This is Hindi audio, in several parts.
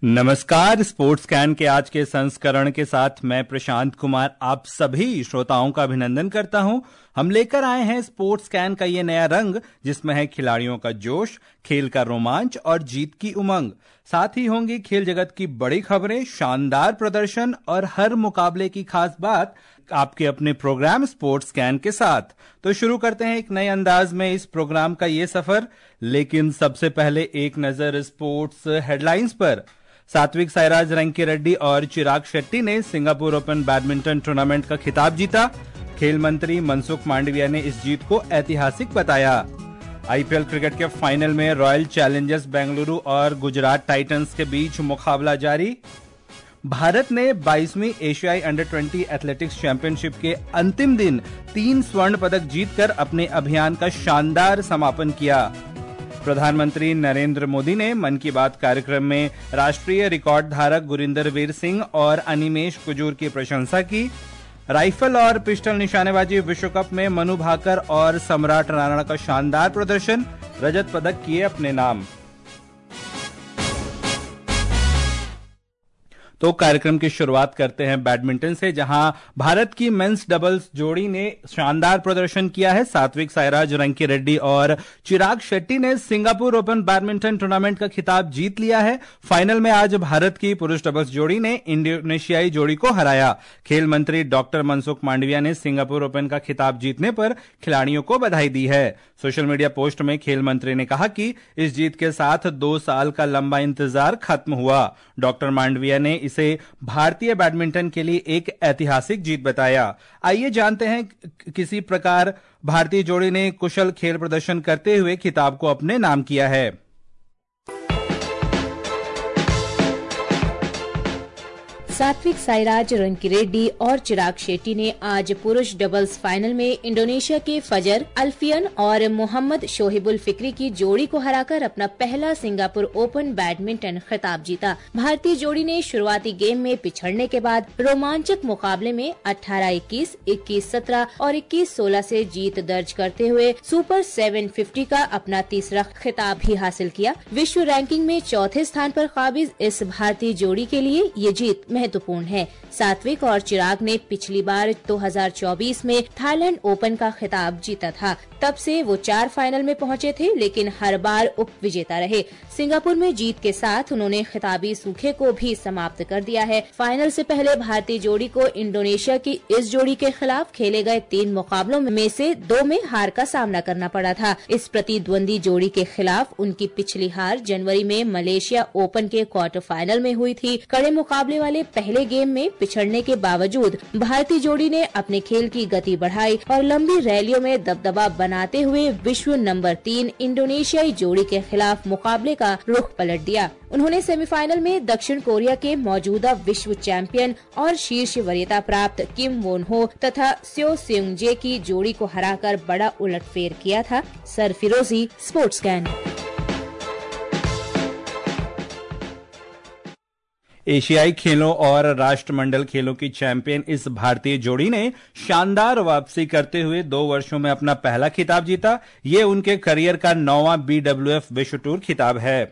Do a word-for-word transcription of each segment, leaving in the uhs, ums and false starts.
नमस्कार। स्पोर्ट्स कैन के आज के संस्करण के साथ मैं प्रशांत कुमार आप सभी श्रोताओं का अभिनंदन करता हूं। हम लेकर आए हैं स्पोर्ट्स कैन का ये नया रंग, जिसमें है खिलाड़ियों का जोश, खेल का रोमांच और जीत की उमंग। साथ ही होंगी खेल जगत की बड़ी खबरें, शानदार प्रदर्शन और हर मुकाबले की खास बात, आपके अपने प्रोग्राम स्पोर्ट्स कैन के साथ। तो शुरू करते हैं एक नए अंदाज में इस प्रोग्राम का ये सफर। लेकिन सबसे पहले एक नजर स्पोर्ट्स हेडलाइंस पर। सात्विक साईराज रंकीरेड्डी और चिराग शेट्टी ने सिंगापुर ओपन बैडमिंटन टूर्नामेंट का खिताब जीता। खेल मंत्री मनसुख मांडविया ने इस जीत को ऐतिहासिक बताया। आईपीएल क्रिकेट के फाइनल में रॉयल चैलेंजर्स बेंगलुरु और गुजरात टाइटंस के बीच मुकाबला जारी। भारत ने बाईसवीं एशियाई अंडर ट्वेंटी एथलेटिक्स चैंपियनशिप के अंतिम दिन तीन स्वर्ण पदक जीतकर अपने अभियान का शानदार समापन किया। प्रधानमंत्री नरेंद्र मोदी ने मन की बात कार्यक्रम में राष्ट्रीय रिकॉर्ड धारक गुरिंदर वीर सिंह और अनिमेश कुजूर की प्रशंसा की। राइफल और पिस्टल निशानेबाजी विश्व कप में मनु भाकर और सम्राट राणा का शानदार प्रदर्शन, रजत पदक किए अपने नाम। तो कार्यक्रम की शुरुआत करते हैं बैडमिंटन से, जहां भारत की मेंस डबल्स जोड़ी ने शानदार प्रदर्शन किया है। सात्विक साईराज रंकीरेड्डी और चिराग शेट्टी ने सिंगापुर ओपन बैडमिंटन टूर्नामेंट का खिताब जीत लिया है। फाइनल में आज भारत की पुरुष डबल्स जोड़ी ने इंडोनेशियाई जोड़ी को हराया। खेल मंत्री डॉक्टर मनसुख मांडविया ने सिंगापुर ओपन का खिताब जीतने पर खिलाड़ियों को बधाई दी है। सोशल मीडिया पोस्ट में खेल मंत्री ने कहा कि इस जीत के साथ दो साल का लंबा इंतजार खत्म हुआ। डॉक्टर मांडविया ने इसे भारतीय बैडमिंटन के लिए एक ऐतिहासिक जीत बताया। आइए जानते हैं किसी प्रकार भारतीय जोड़ी ने कुशल खेल प्रदर्शन करते हुए खिताब को अपने नाम किया है। सात्विक साईराज रंकीरेड्डी और चिराग शेट्टी ने आज पुरुष डबल्स फाइनल में इंडोनेशिया के फजर अल्फियन और मोहम्मद शोहिबुल फिक्री की जोड़ी को हराकर अपना पहला सिंगापुर ओपन बैडमिंटन खिताब जीता। भारतीय जोड़ी ने शुरुआती गेम में पिछड़ने के बाद रोमांचक मुकाबले में अठारह इक्कीस, इक्कीस सत्रह और इक्कीस सोलह से जीत दर्ज करते हुए सुपर सेवन फिफ्टी का अपना तीसरा खिताब भी हासिल किया। विश्व रैंकिंग में चौथे स्थान पर काबिज इस भारतीय जोड़ी के लिए ये जीत महत्वपूर्ण है। सात्विक और चिराग ने पिछली बार दो हज़ार चौबीस में थाईलैंड ओपन का खिताब जीता था। तब से वो चार फाइनल में पहुंचे थे, लेकिन हर बार उप विजेता रहे। सिंगापुर में जीत के साथ उन्होंने खिताबी सूखे को भी समाप्त कर दिया है। फाइनल से पहले भारतीय जोड़ी को इंडोनेशिया की इस जोड़ी के खिलाफ खेले गए तीन मुकाबलों में से दो में हार का सामना करना पड़ा था। इस प्रतिद्वंदी जोड़ी के खिलाफ उनकी पिछली हार जनवरी में मलेशिया ओपन के क्वार्टर फाइनल में हुई थी। कड़े मुकाबले वाले पहले गेम में पिछड़ने के बावजूद भारतीय जोड़ी ने अपने खेल की गति बढ़ाई और लंबी रैलियों में दबदबा बनाते हुए विश्व नंबर तीन इंडोनेशियाई जोड़ी के खिलाफ मुकाबले का रुख पलट दिया। उन्होंने सेमीफाइनल में दक्षिण कोरिया के मौजूदा विश्व चैंपियन और शीर्ष वरीयता प्राप्त किम वोन हो तथा स्यो सेउंग जे की जोड़ी को हराकर बड़ा उलटफेर किया था। सरफिरोजी, स्पोर्ट्स कैन। एशियाई खेलों और राष्ट्रमंडल खेलों की चैंपियन इस भारतीय जोड़ी ने शानदार वापसी करते हुए दो वर्षों में अपना पहला खिताब जीता। ये उनके करियर का नौवां बीडब्ल्यूएफ विश्व टूर खिताब है।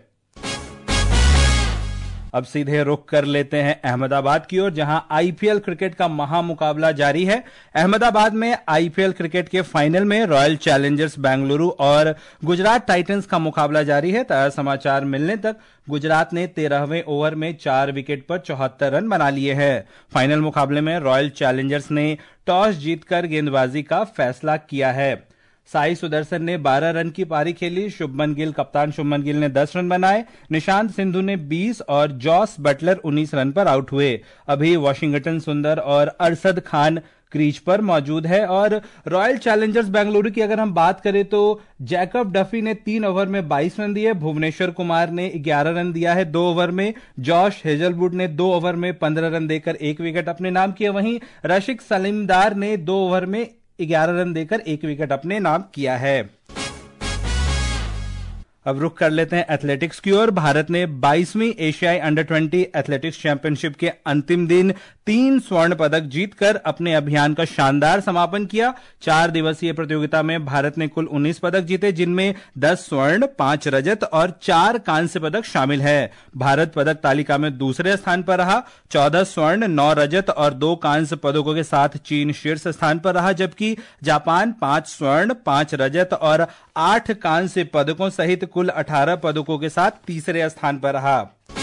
अब सीधे रुख कर लेते हैं अहमदाबाद की ओर, जहां आईपीएल क्रिकेट का महामुकाबला जारी है। अहमदाबाद में आईपीएल क्रिकेट के फाइनल में रॉयल चैलेंजर्स बेंगलुरु और गुजरात टाइटंस का मुकाबला जारी है। ताजा समाचार मिलने तक गुजरात ने तेरहवें ओवर में चार विकेट पर चौहत्तर रन बना लिए हैं। फाइनल मुकाबले में रॉयल चैलेंजर्स ने टॉस जीतकर गेंदबाजी का फैसला किया है। साई सुदर्शन ने बारह रन की पारी खेली। शुभमन गिल कप्तान शुभमन गिल ने दस रन बनाए। निशांत सिंधु ने बीस और जॉस बटलर उन्नीस रन पर आउट हुए। अभी वॉशिंगटन सुंदर और अरशद खान क्रीज पर मौजूद है। और रॉयल चैलेंजर्स बेंगलुरु की अगर हम बात करें तो जैकब डफी ने तीन ओवर में बाईस रन दिए। भुवनेश्वर कुमार ने ग्यारह रन दिया है दो ओवर में। जॉश हेजलवुड ने दो ओवर में पंद्रह रन देकर एक विकेट अपने नाम किया। वहीं रशिक सलीमदार ने दो ओवर में ग्यारह रन देकर एक विकेट अपने नाम किया है। अब रुख कर लेते हैं एथलेटिक्स की ओर। भारत ने बाईसवीं एशियाई अंडर ट्वेंटी एथलेटिक्स चैंपियनशिप के अंतिम दिन तीन स्वर्ण पदक जीतकर अपने अभियान का शानदार समापन किया। चार दिवसीय प्रतियोगिता में भारत ने कुल उन्नीस पदक जीते, जिनमें दस स्वर्ण, पांच रजत और चार कांस्य पदक शामिल है। भारत पदक तालिका में दूसरे स्थान पर रहा। चौदह स्वर्ण, नौ रजत और दो कांस्य पदकों के साथ चीन शीर्ष स्थान पर रहा, जबकि जापान पांच स्वर्ण, पांच रजत और आठ कांस्य पदकों सहित कुल अठारह पदकों के साथ तीसरे स्थान पर रहा।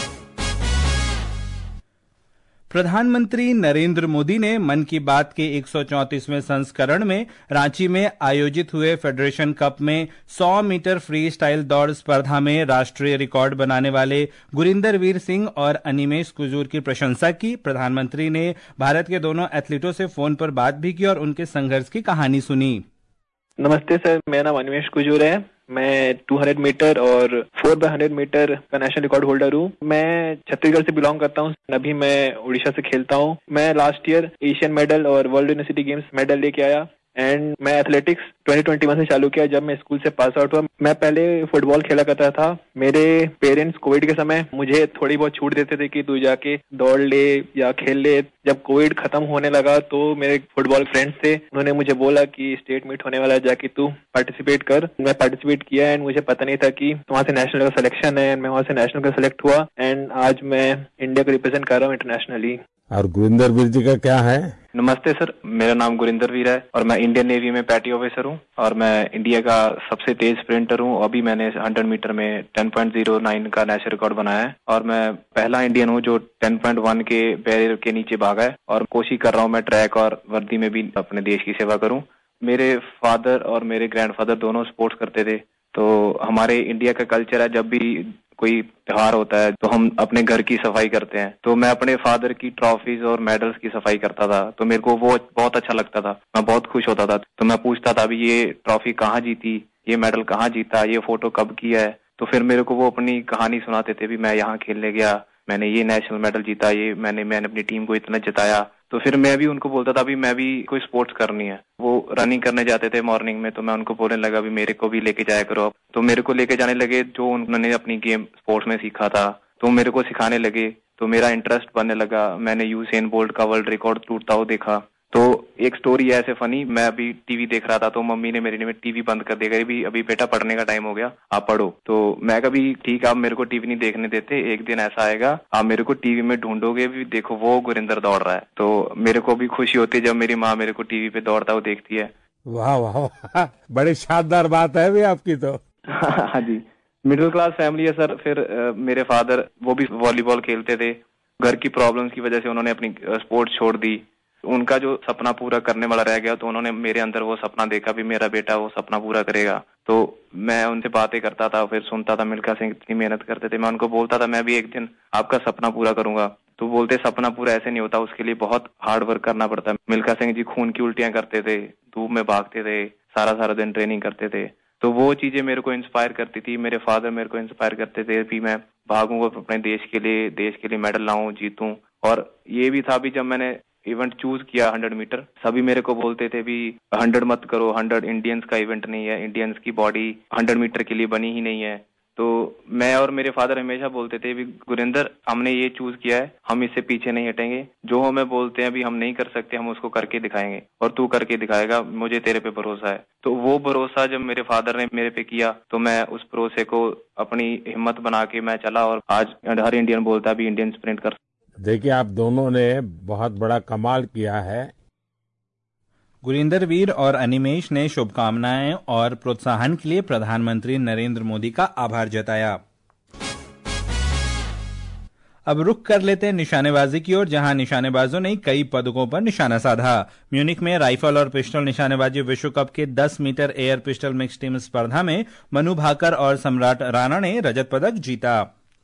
प्रधानमंत्री नरेंद्र मोदी ने मन की बात के एक सौ चौंतीसवें संस्करण में रांची में आयोजित हुए फेडरेशन कप में सौ मीटर फ्री स्टाइल दौड़ स्पर्धा में राष्ट्रीय रिकॉर्ड बनाने वाले गुरिंदर वीर सिंह और अनिमेश कुजूर की प्रशंसा की। प्रधानमंत्री ने भारत के दोनों एथलीटों से फोन पर बात भी की और उनके संघर्ष की कहानी सुनी। नमस्ते सर, मेरा नाम अनिमेश कुजूर है। मैं दो सौ मीटर और चार बाय सौ मीटर का नेशनल रिकॉर्ड होल्डर हूँ। मैं छत्तीसगढ़ से बिलोंग करता हूँ। अभी मैं उड़ीसा से खेलता हूँ। मैं लास्ट ईयर एशियन मेडल और वर्ल्ड यूनिवर्सिटी गेम्स मेडल लेके आया एंड मैं एथलेटिक्स ट्वेंटी ट्वेंटी वन से चालू किया जब मैं स्कूल से पास आउट हुआ। मैं पहले फुटबॉल खेला करता था। मेरे पेरेंट्स कोविड के समय मुझे थोड़ी बहुत छूट देते थे कि तू जाके दौड़ ले या खेल ले। जब कोविड खत्म होने लगा तो मेरे फुटबॉल फ्रेंड्स थे, उन्होंने मुझे बोला कि स्टेट मीट होने वाला है, जाके तू पार्टिसिपेट कर। मैं पार्टिसिपेट किया एंड मुझे पता नहीं था कि वहाँ से नेशनल का सिलेक्शन है। मैं वहाँ से नेशनल का सिलेक्ट हुआ एंड आज मैं इंडिया को रिप्रेजेंट कर रहा हूँ इंटरनेशनली। और गुरिंदर वीर जी का क्या है? नमस्ते सर, मेरा नाम गुरिंदर वीर है और मैं इंडियन नेवी में पैटी ऑफिसर हूँ और मैं इंडिया का सबसे तेज स्प्रिंटर हूँ। अभी मैंने सौ मीटर में दस पॉइंट ज़ीरो नौ का नेशनल रिकॉर्ड बनाया है और मैं पहला इंडियन हूँ जो दस पॉइंट एक के बैरियर के नीचे भागा है और कोशिश कर रहा हूँ मैं ट्रैक और वर्दी में भी अपने देश की सेवा करूँ। मेरे फादर और मेरे ग्रैंडफादर दोनों स्पोर्ट्स करते थे, तो हमारे इंडिया का कल्चर है जब भी कोई त्योहार होता है तो हम अपने घर की सफाई करते हैं। तो मैं अपने फादर की ट्रॉफीज और मेडल्स की सफाई करता था, तो मेरे को वो बहुत अच्छा लगता था। मैं बहुत खुश होता था। तो मैं पूछता था अभी ये ट्रॉफी कहाँ जीती, ये मेडल कहाँ जीता, ये फोटो कब किया है। तो फिर मेरे को वो अपनी कहानी सुनाते थे भी मैं यहाँ खेलने गया, मैंने ये नेशनल मेडल जीता, ये मैंने मैंने अपनी टीम को इतना जिताया। तो फिर मैं भी उनको बोलता था अभी मैं भी कोई स्पोर्ट्स करनी है। वो रनिंग करने जाते थे मॉर्निंग में, तो मैं उनको बोलने लगा भी मेरे को भी लेके जाया करो। तो मेरे को लेके जाने लगे, जो उन्होंने अपनी गेम स्पोर्ट्स में सीखा था तो मेरे को सिखाने लगे, तो मेरा इंटरेस्ट बनने लगा। मैंने यूसेन बोल्ट का वर्ल्ड रिकॉर्ड टूटता हुआ देखा। तो एक स्टोरी है ऐसे फनी, मैं अभी टीवी देख रहा था तो मम्मी ने मेरी ने टीवी बंद कर दिया, भी अभी बेटा पढ़ने का टाइम हो गया, आप पढ़ो। तो मैं कभी ठीक, आप मेरे को टीवी नहीं देखने देते, एक दिन ऐसा आएगा आप मेरे को टीवी में ढूंढोगे भी, देखो वो गुरिंदर दौड़ रहा है। तो मेरे को भी खुशी होती है जब मेरी माँ मेरे को टीवी पे दौड़ता हुआ देखती है। वाह वाह, बड़ी शानदार बात है भी आपकी तो। हाँ जी, मिडिल क्लास फैमिली है सर। फिर आ, मेरे फादर वो भी वॉलीबॉल खेलते थे, घर की प्रॉब्लम्स की वजह से उन्होंने अपनी स्पोर्ट्स छोड़ दी। उनका जो सपना पूरा करने वाला रह गया, तो उन्होंने मेरे अंदर वो सपना देखा भी मेरा बेटा वो सपना पूरा करेगा। तो मैं उनसे बातें करता था, फिर सुनता था मिल्खा सिंह इतनी मेहनत करते थे। मैं उनको बोलता था मैं भी एक दिन आपका सपना पूरा करूंगा। तो बोलते सपना पूरा ऐसे नहीं होता, उसके लिए बहुत हार्ड वर्क करना पड़ता है। मिल्खा सिंह जी खून की उल्टियां करते थे, धूप में भागते थे, सारा सारा दिन ट्रेनिंग करते थे। तो वो चीजें मेरे को इंस्पायर करती थी। मेरे फादर मेरे को इंस्पायर करते थे भी मैं भागूंगा अपने देश के लिए, देश के लिए मेडल लाऊं, जीतूं। और ये भी था भी जब मैंने इवेंट चूज किया हंड्रेड मीटर, सभी मेरे को बोलते थे भी हंड्रेड मत करो, हंड्रेड इंडियंस का इवेंट नहीं है, इंडियंस की बॉडी हंड्रेड मीटर के लिए बनी ही नहीं है। तो मैं और मेरे फादर हमेशा बोलते थे भी गुरिंदर हमने ये चूज किया है, हम इससे पीछे नहीं हटेंगे। जो हमें बोलते हैं भी हम नहीं कर सकते, हम उसको करके दिखाएंगे और तू करके दिखाएगा, मुझे तेरे पे भरोसा है। तो वो भरोसा जब मेरे फादर ने मेरे पे किया तो मैं उस भरोसे को अपनी हिम्मत बना के मैं चला और आज हर इंडियन बोलता है भी इंडियन स्प्रिंट कर। देखिए आप दोनों ने बहुत बड़ा कमाल किया है। गुरिंदर वीर और अनिमेश ने शुभकामनाएं और प्रोत्साहन के लिए प्रधानमंत्री नरेंद्र मोदी का आभार जताया। अब रुख कर लेते हैं निशानेबाजी की ओर, जहां निशानेबाजों ने कई पदकों पर निशाना साधा। म्यूनिक में राइफल और पिस्टल निशानेबाजी विश्व कप के दस metre air pistol mix team स्पर्धा में मनु भाकर और सम्राट राणा ने रजत पदक जीता।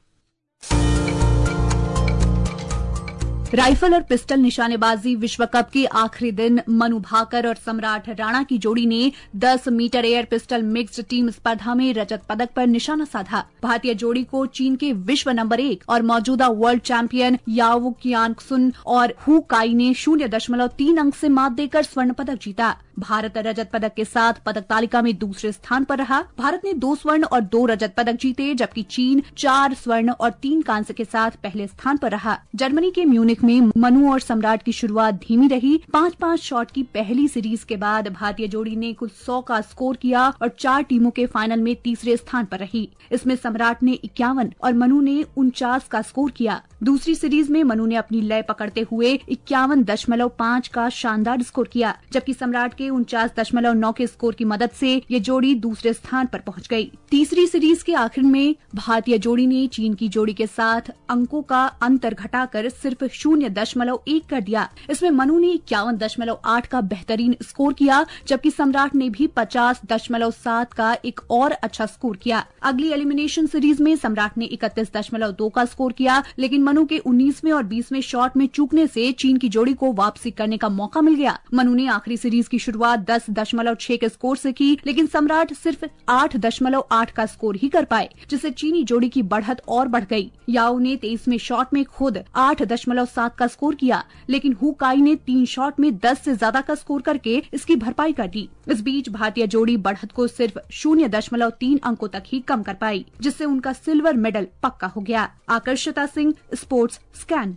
राइफल और पिस्टल निशानेबाजी विश्व कप के आखिरी दिन मनु भाकर और सम्राट राणा की जोड़ी ने दस metre air pistol mixed team स्पर्धा में रजत पदक पर निशाना साधा। भारतीय जोड़ी को चीन के विश्व नंबर एक और मौजूदा वर्ल्ड चैंपियन याओ कियानसुन और हु काई ने शून्य दशमलव तीन अंक से मात देकर स्वर्ण पदक जीता। भारत रजत पदक के साथ पदक तालिका में दूसरे स्थान पर रहा। भारत ने दो स्वर्ण और दो रजत पदक जीते, जबकि चीन चार स्वर्ण और तीन कांस्य के साथ पहले स्थान पर रहा। जर्मनी के म्यूनिख में मनु और सम्राट की शुरुआत धीमी रही। पांच पांच शॉट की पहली सीरीज के बाद भारतीय जोड़ी ने कुल सौ का स्कोर किया और चार टीमों के फाइनल में तीसरे स्थान पर रही। इसमें सम्राट ने इक्यावन और मनु ने उनचास का स्कोर किया। दूसरी सीरीज में मनु ने अपनी लय पकड़ते हुए इक्यावन दशमलव पाँच का शानदार स्कोर किया, जबकि सम्राट के उनचास दशमलव नौ के स्कोर की मदद से ये जोड़ी दूसरे स्थान पर पहुंच गई। तीसरी सीरीज के आखिर में भारतीय जोड़ी ने चीन की जोड़ी के साथ अंकों का अंतर घटाकर सिर्फ शून्य दशमलव एक कर दिया। इसमें मनु ने इक्यावन दशमलव आठ का बेहतरीन स्कोर किया, जबकि सम्राट ने भी पचास दशमलव सात का एक और अच्छा स्कोर किया। अगली एलिमिनेशन सीरीज में सम्राट ने इकतीस दशमलव दो का स्कोर किया, लेकिन मनु के उन्नीसवें और बीसवें शॉट में चूकने से चीन की जोड़ी को वापसी करने का मौका मिल गया। मनु ने आखिरी सीरीज की शुरुआत दस दशमलव छह के स्कोर से की, लेकिन सम्राट सिर्फ आठ दशमलव आठ का स्कोर ही कर पाए, जिससे चीनी जोड़ी की बढ़त और बढ़ गई। याओ ने तेईसवें शॉट में खुद आठ दशमलव सात का स्कोर किया, लेकिन हु काई ने तीन शॉट में दस से ज्यादा का स्कोर करके इसकी भरपाई कर दी। इस बीच भारतीय जोड़ी बढ़त को सिर्फ शून्य दशमलव तीन अंकों तक ही कम कर पाई, जिससे उनका सिल्वर मेडल पक्का हो गया। Aakarshita Singh, Sports Scan.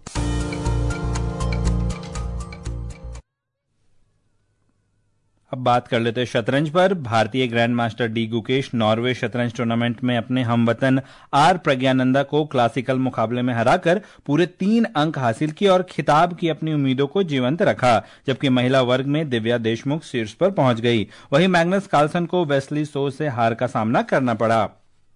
अब बात कर लेते हैं शतरंज पर। भारतीय grandmaster D Gukesh Norway शतरंज टूर्नामेंट में अपने हमवतन आर प्रज्ञानंदा को क्लासिकल मुकाबले में हराकर पूरे तीन अंक हासिल किए और खिताब की अपनी उम्मीदों को जीवंत रखा, जबकि महिला वर्ग में दिव्या देशमुख शीर्ष पर पहुंच गई। वहीं मैग्नस कार्लसन को वेस्ली सो से हार का सामना करना पड़ा।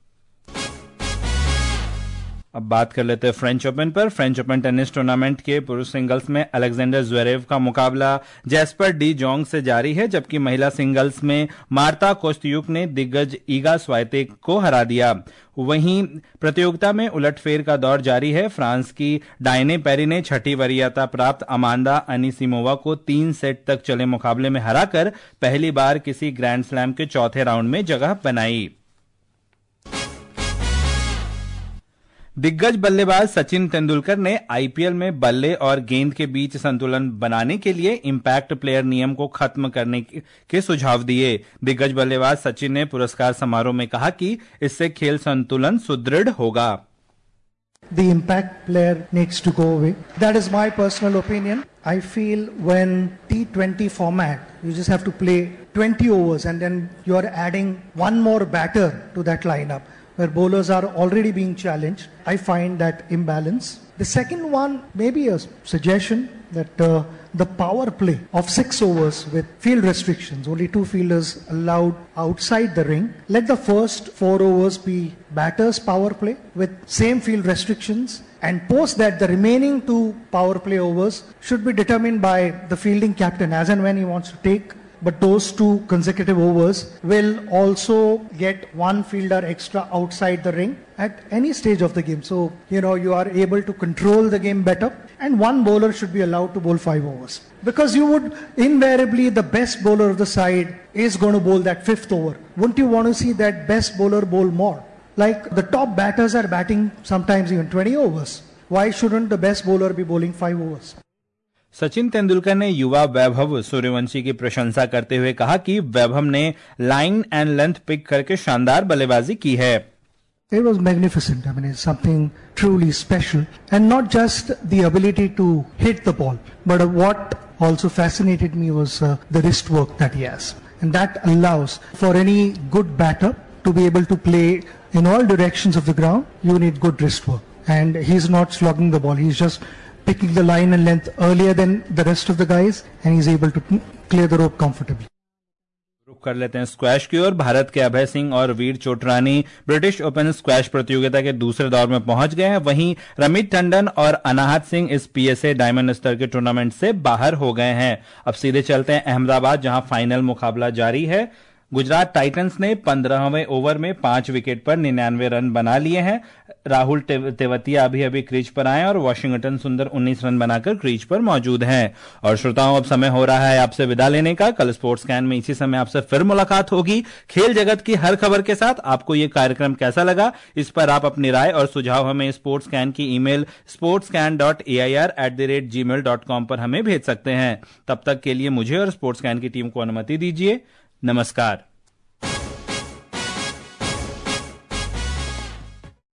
अब बात कर लेते हैं फ्रेंच ओपन पर। फ्रेंच ओपन टेनिस टूर्नामेंट के पुरुष सिंगल्स में अलेक्जेंडर ज्वेरेव का मुकाबला जैस्पर डी जोंग से जारी है, जबकि महिला सिंगल्स में मार्ता कोस्त्यूक ने दिग्गज ईगा स्वाइतेक को हरा दिया। वहीं प्रतियोगिता में उलटफेर का दौर जारी है। फ्रांस की डायने पेरी ने छठी वरीयता प्राप्त अमांडा अनिसिमोवा को तीन सेट तक चले मुकाबले में हराकर पहली बार किसी ग्रैंड स्लैम के चौथे राउंड में जगह बनाई। दिग्गज बल्लेबाज सचिन तेंदुलकर ने आईपीएल में बल्ले और गेंद के बीच संतुलन बनाने के लिए इंपैक्ट प्लेयर नियम को खत्म करने के सुझाव दिए। दिग्गज बल्लेबाज सचिन ने पुरस्कार समारोह में कहा कि इससे खेल संतुलन सुदृढ़ होगा। The impact player needs to go away. That is my personal opinion. I feel when T twenty format, you just have to play twenty overs and then you are adding one more batter to that lineup, where bowlers are already being challenged. I find that imbalance. The second one, maybe a suggestion that uh, the power play of six overs with field restrictions, only two fielders allowed outside the ring. Let the first four overs be batters power play with same field restrictions, and post that the remaining two power play overs should be determined by the fielding captain as and when he wants to take. But those two consecutive overs will also get one fielder extra outside the ring at any stage of the game. So, you know, you are able to control the game better. And one bowler should be allowed to bowl five overs. Because you would invariably, the best bowler of the side is going to bowl that fifth over. Wouldn't you want to see that best bowler bowl more? Like the top batters are batting sometimes even twenty overs. Why shouldn't the best bowler be bowling five overs? Sachin Tendulkar ने युवा वैभव सूर्यवंशी की प्रशंसा करते हुए कहा कि वैभव ने लाइन एंड लेंथ पिक करके शानदार बल्लेबाजी की है। It was magnificent. I mean, it's something truly special, and not just the ability to hit the ball, but what also fascinated me was uh, the wrist work that he has, and that allows for any good batter to be able to play in all directions of the ground. You need good wrist work, and he's not slogging the ball. He's just picking the line and length earlier than the rest of the guys, and he's able to clear the rope comfortably. रुक कर लेते हैं स्क्वैश की ओर। भारत के अभय सिंह और Veer Chotrani British Open squash प्रतियोगिता के दूसरे दौर में पहुंच गए हैं। वहीं रमित टंडन और अनाहत सिंह इस पीएसए डायमंड स्तर के टूर्नामेंट से बाहर हो गए हैं। अब सीधे चलते हैं अहमदाबाद, जहां फाइनल मुकाबला जारी है। गुजरात टाइटंस ने पंद्रहवें ओवर में पांच विकेट पर निन्यानवे रन बना लिए हैं। राहुल तेवतिया अभी अभी क्रीज पर आए और वॉशिंगटन सुंदर उन्नीस रन बनाकर क्रीज पर मौजूद हैं। और श्रोताओं, अब समय हो रहा है आपसे विदा लेने का। कल स्पोर्ट्स कैन में इसी समय आपसे फिर मुलाकात होगी खेल जगत की हर खबर के साथ। आपको ये कार्यक्रम कैसा लगा, इस पर आप अपनी राय और सुझाव हमें स्पोर्ट्स कैन की email Sports Scan dot A I R at the rate gmail dot com पर हमें भेज सकते हैं। तब तक के लिए मुझे और स्पोर्ट्स कैन की टीम को अनुमति दीजिए। नमस्कार।